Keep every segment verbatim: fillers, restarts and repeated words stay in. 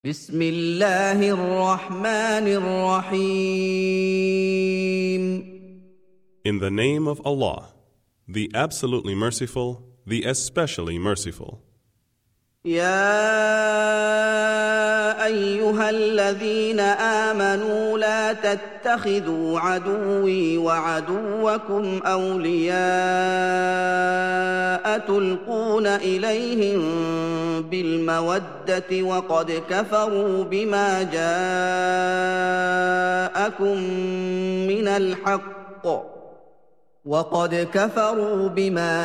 بسم الله الرحمن الرحيم. In the name of Allah, the absolutely merciful, the especially merciful. يا أيها الذين آمنوا لا تتخذوا عدوي وعدوكم أولياء تلقون إليهم بالمودة وقد كفروا بما جاءكم من الحق وقد كفروا بما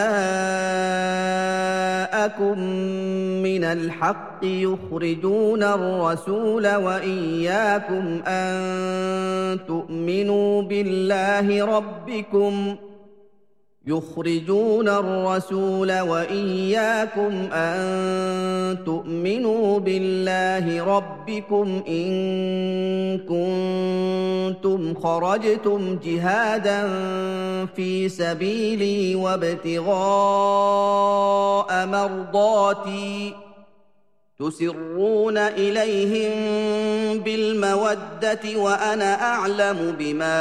جاءكم من الحق يخرجون الرسول وإياكم أن تؤمنوا بالله ربكم يخرجون الرسول وإياكم أن تؤمنوا بالله ربكم إن كنتم خرجتم جهادا في سبيلي وابتغاء مرضاتي تسرون إليهم بالمودة وأنا أعلم بما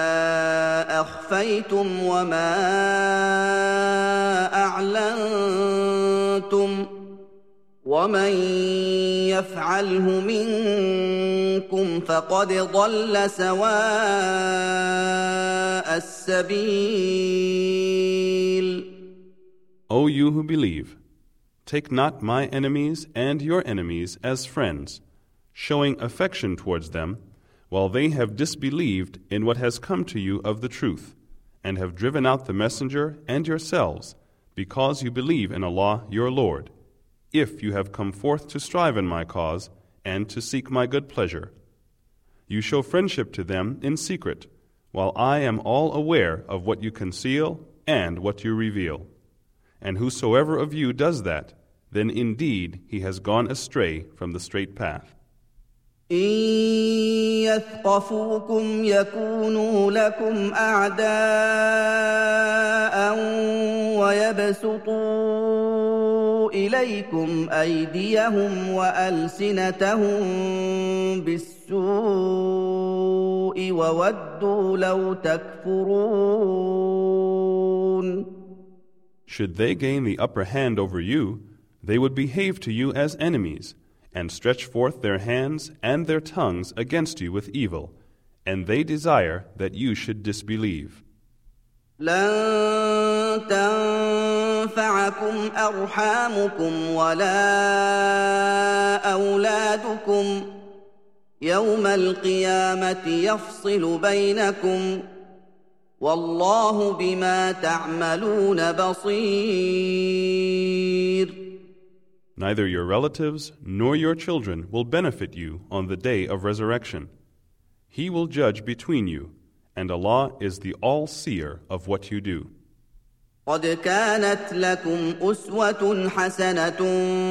أخفيتم وما أعلنتم ومن يفعله منكم فقد ضل سواء السبيل. O you who believe, take not my enemies and your enemies as friends, showing affection towards them, while they have disbelieved in what has come to you of the truth, and have driven out the messenger and yourselves, because you believe in Allah your Lord, if you have come forth to strive in my cause and to seek my good pleasure. You show friendship to them in secret, while I am all aware of what you conceal and what you reveal. And whosoever of you does that, then indeed he has gone astray from the straight path. إن يثقفوكم يكونوا لكم أعداء ويبسطوا إليكم أيديهم وألسنتهم بالسوء وودوا لو تكفرون. Should they gain the upper hand over you, they would behave to you as enemies, and stretch forth their hands and their tongues against you with evil, and they desire that you should disbelieve. لن تنفعكم أرحامكم ولا أولادكم يوم القيامة يفصل بينكم والله بما تعملون بصير. Neither your relatives nor your children will benefit you on the day of resurrection. He will judge between you, and Allah is the all-seer of what you do. قد كانت لكم أسوة حسنة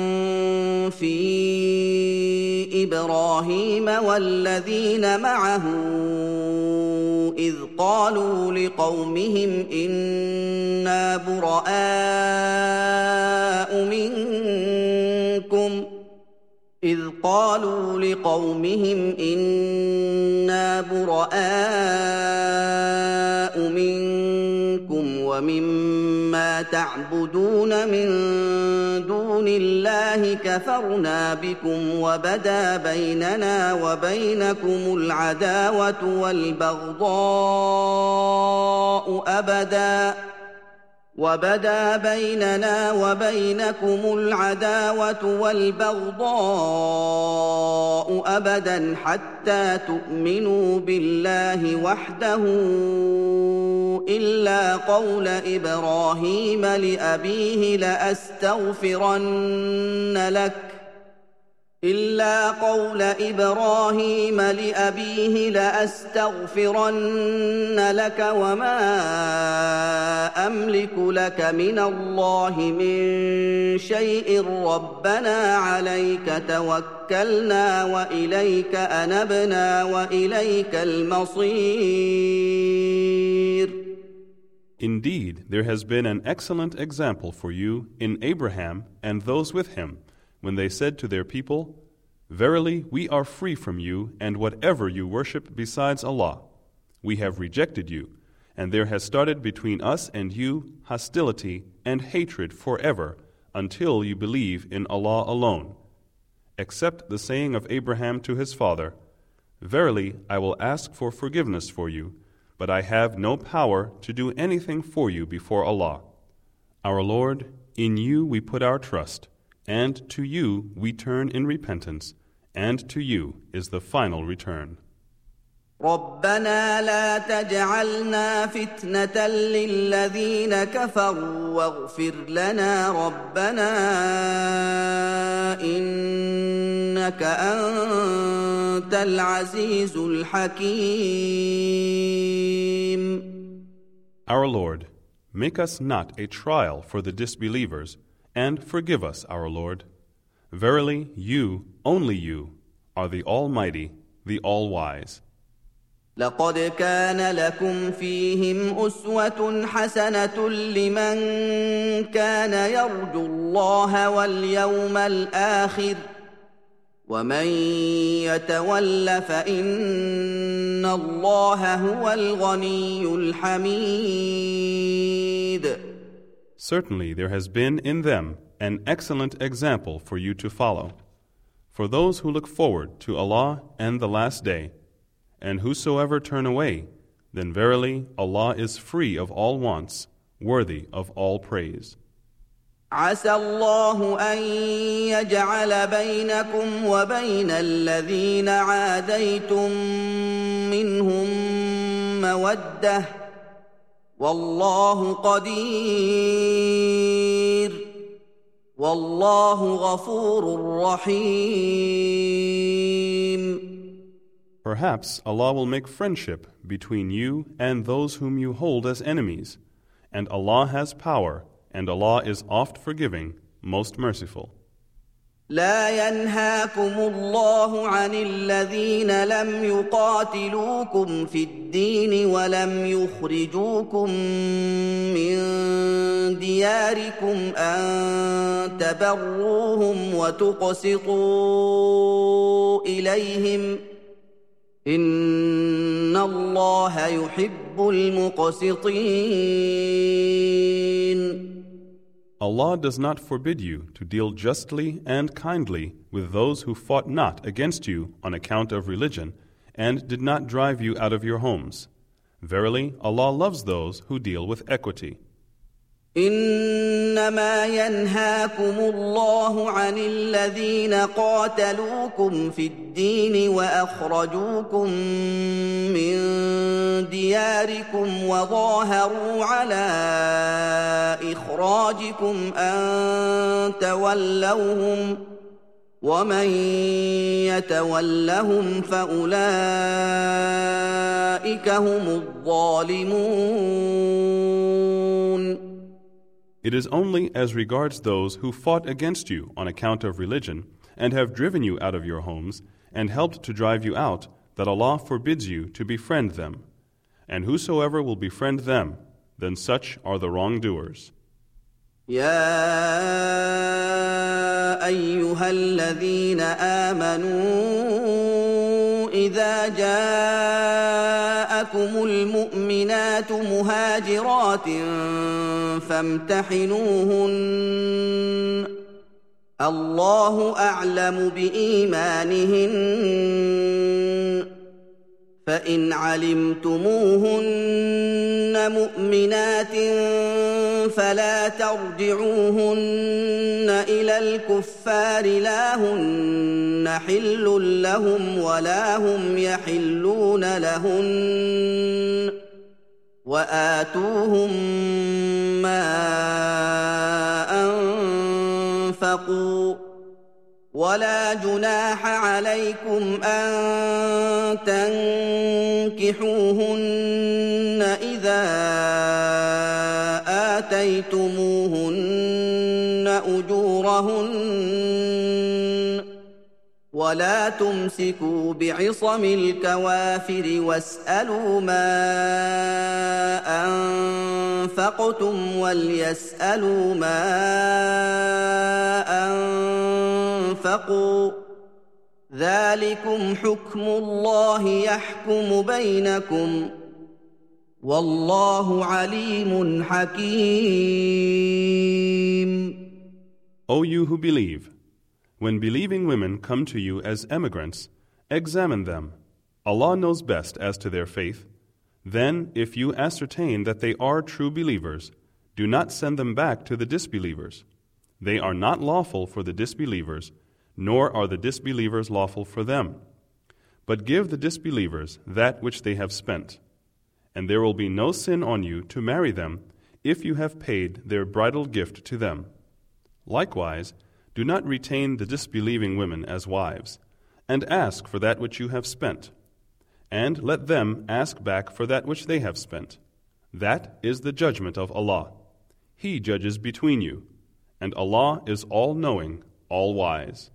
في إبراهيم والذين معه إذ قالوا لقومهم إنا براء منكم إذ قالوا لقومهم إنا براء منكم ومما تعبدون من دون الله كفرنا بكم وبدا بيننا وبينكم العداوة والبغضاء أبدا وبدا بيننا وبينكم العداوة والبغضاء أبدا حتى تؤمنوا بالله وحده إلا قول إبراهيم لأبيه لأستغفرن لك إلا قول إبراهيم لأبيه لأستغفرن لك وما أملك لك من الله من شيء ربنا عليك توكلنا وإليك أنبنا وإليك المصير. Indeed, there has been an excellent example for you in Abraham and those with him, when they said to their people, Verily, we are free from you and whatever you worship besides Allah. We have rejected you, and there has started between us and you hostility and hatred forever until you believe in Allah alone. Except the saying of Abraham to his father, Verily, I will ask for forgiveness for you, but I have no power to do anything for you before Allah. Our Lord, in you we put our trust, and to you we turn in repentance, and to you is the final return. ربنا لا تجعلنا فتنة للذين كفروا واغفر لنا ربنا إنك أنت العزيز الحكيم. Our Lord, make us not a trial for the disbelievers, and forgive us, our Lord. Verily, you, only you, are the Almighty, the All-Wise. لقد كان لكم فيهم أسوة حسنة لمن كان يرجو الله واليوم الآخر ومن يتول فإن الله هو الغني الحميد. Certainly there has been in them an excellent example for you to follow. For those who look forward to Allah and the Last Day, and whosoever turn away, then verily Allah is free of all wants, worthy of all praise. عسى الله أن يجعل بينكم وبين الذين عاديتم منهم مودة والله قدير والله غفور رحيم. Perhaps Allah will make friendship between you and those whom you hold as enemies, and Allah has power, and Allah is oft forgiving, most merciful. لا ينهاكم الله عن الذين لم يقاتلوكم في الدين ولم يخرجوكم من دياركم أن تبروهم وتقسطوا إليهم إن الله يحب المقسطين. Allah does not forbid you to deal justly and kindly with those who fought not against you on account of religion and did not drive you out of your homes. Verily, Allah loves those who deal with equity. إنما ينهاكم الله عن الذين قاتلوكم في الدين وأخرجوكم من دياركم وظاهروا على إخراجكم أن تولوهم ومن يتولهم فأولئك هم الظالمون. It is only as regards those who fought against you on account of religion and have driven you out of your homes and helped to drive you out that Allah forbids you to befriend them. And whosoever will befriend them, then such are the wrongdoers. يا أيها الذين آمنوا إذا جاءكم المؤمنات مهاجرات فامتحنوهن الله أعلم بإيمانهن فإن علمتموهن مؤمنات فلا ترجعوهن إلى الكفار لا هن حل لهم ولا هم يحلون لهن وآتوهم ما أنفقوا ولا جناح عليكم أن تنكحوهن إذا آتيتموهن أجورهن ولا تمسكوا بعصم الكوافر واسألوا ما أنفقتم وليسألوا ما أنفقوا ذلكم حكم الله يحكم بينكم والله عليم حكيم. O you who believe, when believing women come to you as emigrants, examine them. Allah knows best as to their faith. Then, if you ascertain that they are true believers, do not send them back to the disbelievers. They are not lawful for the disbelievers, nor are the disbelievers lawful for them. But give the disbelievers that which they have spent. And there will be no sin on you to marry them if you have paid their bridal gift to them. Likewise, do not retain the disbelieving women as wives, and ask for that which you have spent. And let them ask back for that which they have spent. That is the judgment of Allah. He judges between you, and Allah is all-knowing, all-wise.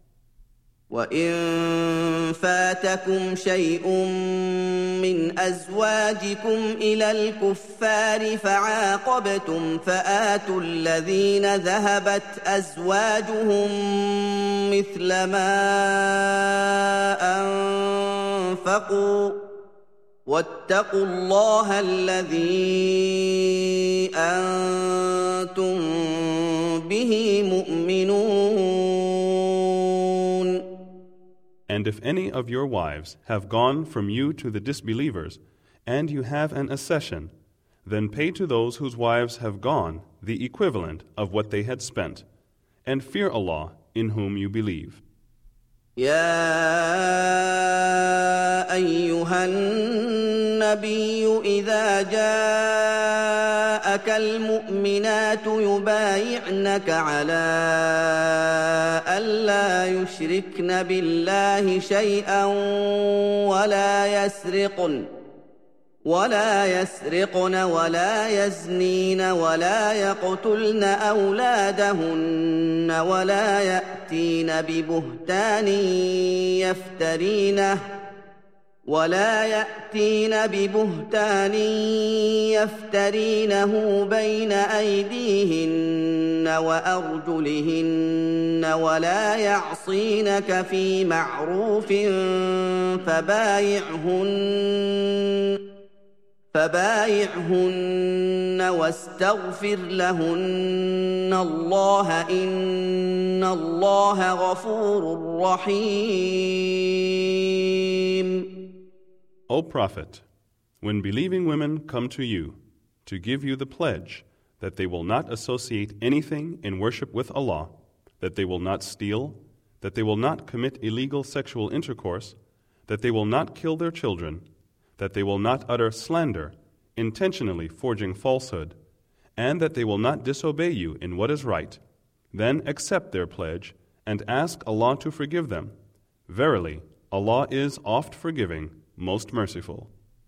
وَإِن فَاتَكُمْ شَيْءٌ مِّنْ أَزْوَاجِكُمْ إِلَى الْكُفَّارِ فَعَاقَبْتُمْ فَآتُوا الَّذِينَ ذَهَبَتْ أَزْوَاجُهُم مِّثْلَ مَا أَنفَقُوا وَاتَّقُوا اللَّهَ الَّذِي أَنتُم بِهِ مُؤْمِنُونَ. And if any of your wives have gone from you to the disbelievers, and you have an accession, then pay to those whose wives have gone the equivalent of what they had spent, and fear Allah in whom you believe. يا أيها النبي إذا جاءك المؤمنات يبايعنك على ألا يشركن بالله شيئا ولا يسرقن ولا يسرقن ولا يزنين ولا يقتلن أولادهن ولا يأتين ببهتان يفترينه ولا يأتين ببهتان يفترينه بين أيديهن وأرجلهن ولا يعصينك في معروف فبايعهن فبايعهن واستغفر لهن الله إن الله غفور رحيم. O Prophet, when believing women come to you to give you the pledge that they will not associate anything in worship with Allah, that they will not steal, that they will not commit illegal sexual intercourse, that they will not kill their children, that they will not utter slander, intentionally forging falsehood, and that they will not disobey you in what is right, then accept their pledge and ask Allah to forgive them. Verily, Allah is oft forgiving, most merciful.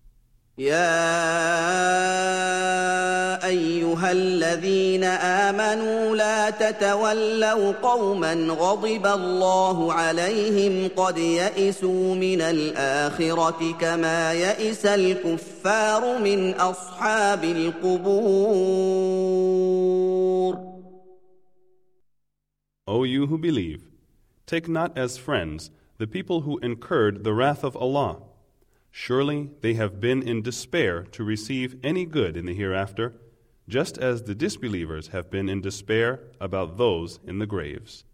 يا أيها الذين آمنوا لا تتولوا قوما غضب الله عليهم قد يئسوا من الآخرة كما يئس الكفار من أصحاب القبور. O you who believe, take not as friends the people who incurred the wrath of Allah. Surely they have been in despair to receive any good in the hereafter, just as the disbelievers have been in despair about those in the graves.